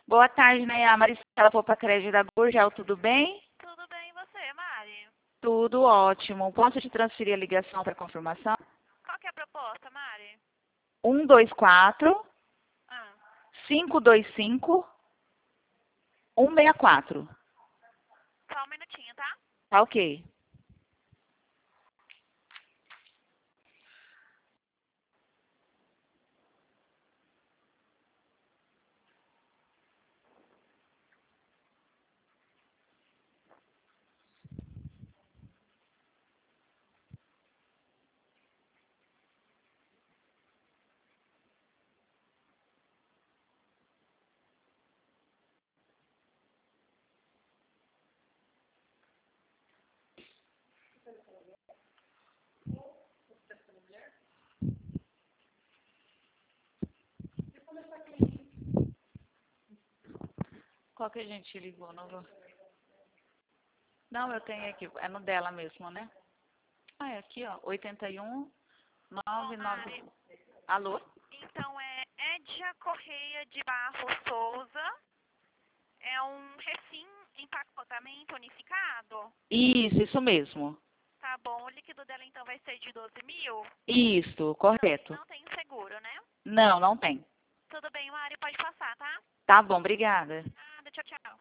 Boa tarde, né? A Maricela Poupa Crédito da Gurgel, tudo bem? Tudo bem, e você, Mari? Tudo ótimo. Posso te transferir a ligação para confirmação? Qual que é a proposta, Mari? 124 Ah, 525 164. só um minutinho, tá? Tá ok. Qual que a gente ligou? Não, eu tenho aqui. É no dela mesmo, né? Ah, é aqui, ó. 81 Ô, 99. Mari, Alô? então é Edja Correia de Barros Souza. É um empacotamento unificado? Isso mesmo. Tá bom, o líquido dela então vai ser de 12 mil? Isso, correto. Não tem seguro, né? Não, não tem. Tudo bem, Mari, pode passar, tá? Tá bom, obrigada. Nada, tchau, tchau.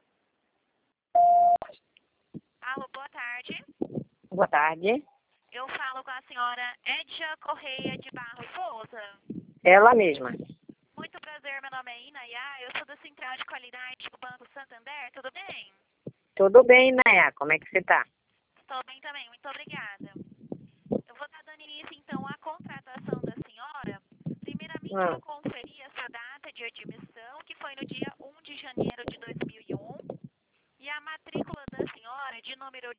Alô, boa tarde. Boa tarde. Eu falo com a senhora Edja Correia de Barros Souza. Ela mesma. Muito prazer, meu nome é Inayá, eu sou da Central de Qualidade do Banco Santander, tudo bem? Tudo bem, Naya? Como é que você tá? Estou bem também, muito obrigada. Eu vou estar dando início, então, à contratação da senhora. Primeiramente, eu conferi essa data de admissão, que foi no dia 1 de janeiro de 2001, e a matrícula da senhora de número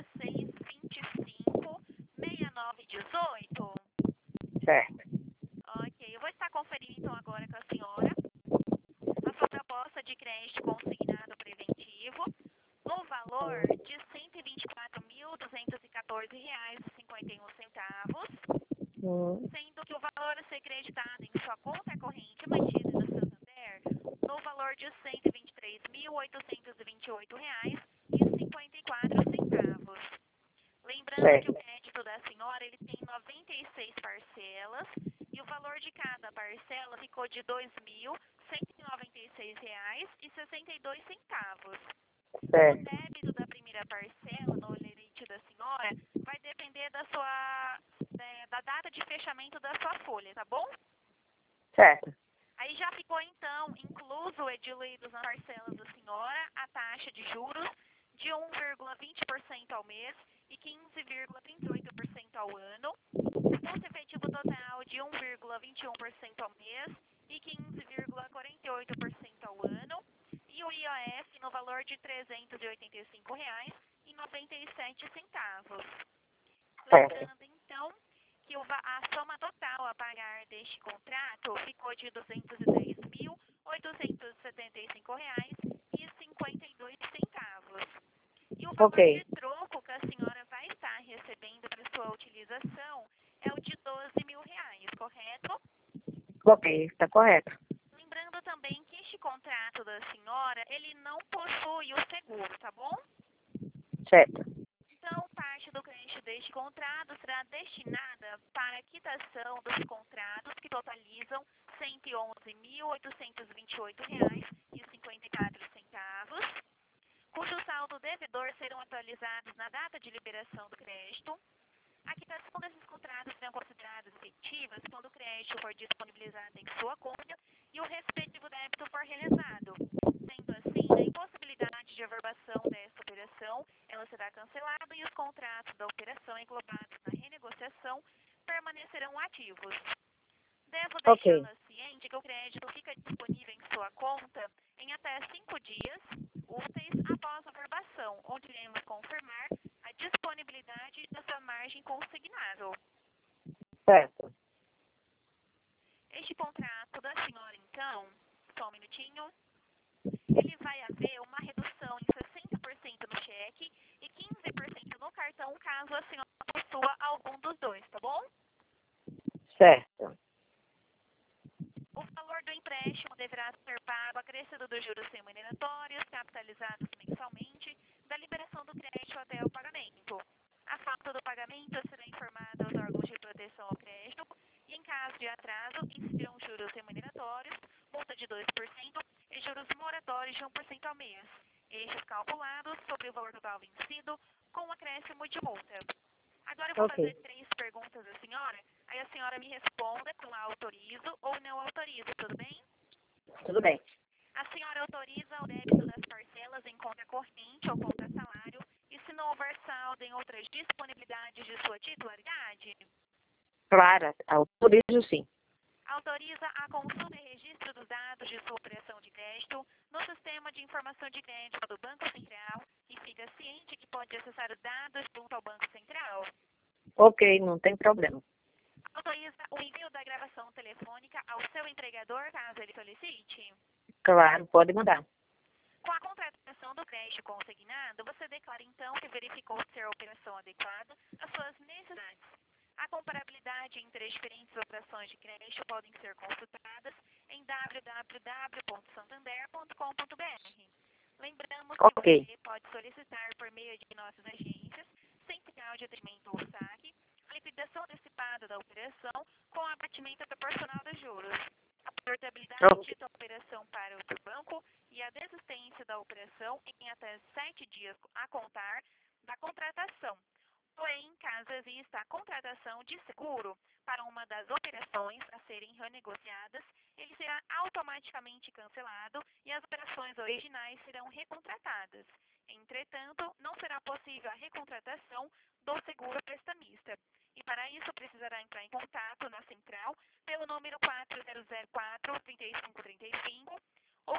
1625-6918. Certo. Ok, eu vou estar conferindo, então, agora com a senhora a sua proposta de crédito consignado preventivo no valor de R$ 124.214,51, sendo que o valor a ser creditado em sua conta corrente mantida no Santander no valor de R$ 123.828,54. Lembrando que o crédito da senhora ele tem 96 parcelas e o valor de cada parcela ficou de R$ 2.196,62. O Certo. débito da primeira parcela no lerite da senhora vai depender da data de fechamento da sua folha, tá bom? Certo. Aí já ficou, então, incluso diluídos nas parcelas da senhora a taxa de juros de 1,20% ao mês e 15,38% ao ano, custo efetivo total de 1,21% ao mês e 15,48% ao ano, e o IOF no valor de R$ 385,97. Lembrando, então, que a soma total a pagar deste contrato ficou de R$ 210.875,52. E o valor de troco que a senhora vai estar recebendo para sua utilização é o de R$ 12.000, correto? Ok, está correto. Lembrando também que este contrato da senhora, ele não possui o seguro, tá bom? Certo. Então, parte do crédito deste contrato será destinada para a quitação dos contratos que totalizam R$ 111.828,54, cujo saldo devedor serão atualizados na data de liberação do crédito. A quitação desses contratos serão consideradas efetivas quando o crédito for disponibilizado em sua conta e o respectivo débito for realizado. Sendo assim, na impossibilidade de averbação desta operação, ela será cancelada e os contratos da operação englobados na renegociação permanecerão ativos. Devo deixá-la ciente que o crédito fica disponível em sua conta em até 5 dias úteis após a averbação, onde iremos confirmar a disponibilidade da sua margem consignável. Certo. Este contrato da senhora, então, só um minutinho, ele vai haver uma redução em 60% no cheque e 15% no cartão, caso a senhora possua algum dos dois, tá bom? Certo. O valor do empréstimo deverá ser pago acréscimo dos juros remuneratórios capitalizados mensalmente da liberação do crédito até o pagamento. A falta do pagamento será informada aos órgãos de proteção ao crédito e, em caso de atraso, incidirão juros remuneratórios, multa de 2% e juros moratórios de 1% ao mês, estes calculados sobre o valor total vencido com um acréscimo de multa. Agora eu vou fazer 3 perguntas à senhora, aí a senhora me responda com autorizo ou não autorizo, tudo bem? Tudo bem. A senhora autoriza o débito das parcelas em conta corrente ou conta salário e se não houver saldo em outras disponibilidades de sua titularidade? Claro, autorizo sim. Autoriza a consulta e registro dos dados de sua operação de crédito no sistema de informação de crédito do Banco Central e fica ciente que pode acessar os dados junto ao Banco Central? Ok, não tem problema. Autoriza o envio da gravação telefônica ao seu empregador, caso ele solicite? Claro, pode mandar. Com a contratação do crédito consignado, você declara então que verificou ser a operação adequada às suas necessidades. A comparabilidade entre as diferentes operações de crédito podem ser consultadas em www.santander.com.br. Lembramos que você pode solicitar por meio de nossas agências, sem final de atendimento ou saque, a liquidação antecipada da operação com abatimento proporcional dos juros, a portabilidade da operação para outro banco e a desistência da operação em até 7 dias a contar da contratação. Porém, caso exista a contratação de seguro para uma das operações a serem renegociadas, ele será automaticamente cancelado e as operações originais serão recontratadas. Entretanto, não será possível a recontratação do seguro prestamista. E para isso precisará entrar em contato na central pelo número 4004-3535 ou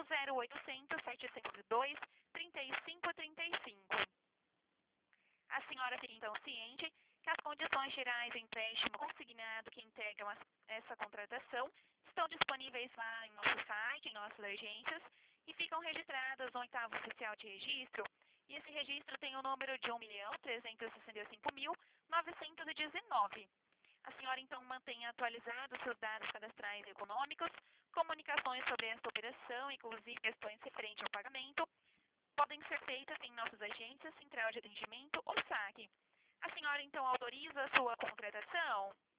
0800-702-3535. A senhora fica então ciente que as condições gerais do empréstimo consignado que integram essa contratação estão disponíveis lá em nosso site, em nossas agências, e ficam registradas no 8º oficial de registro, e esse registro tem o número de 1.365.919. A senhora então mantém atualizados seus dados cadastrais e econômicos, comunicações sobre esta operação, inclusive questões referentes ao pagamento, podem ser feitas em nossas agências, central de atendimento ou saque. A senhora então autoriza a sua contratação?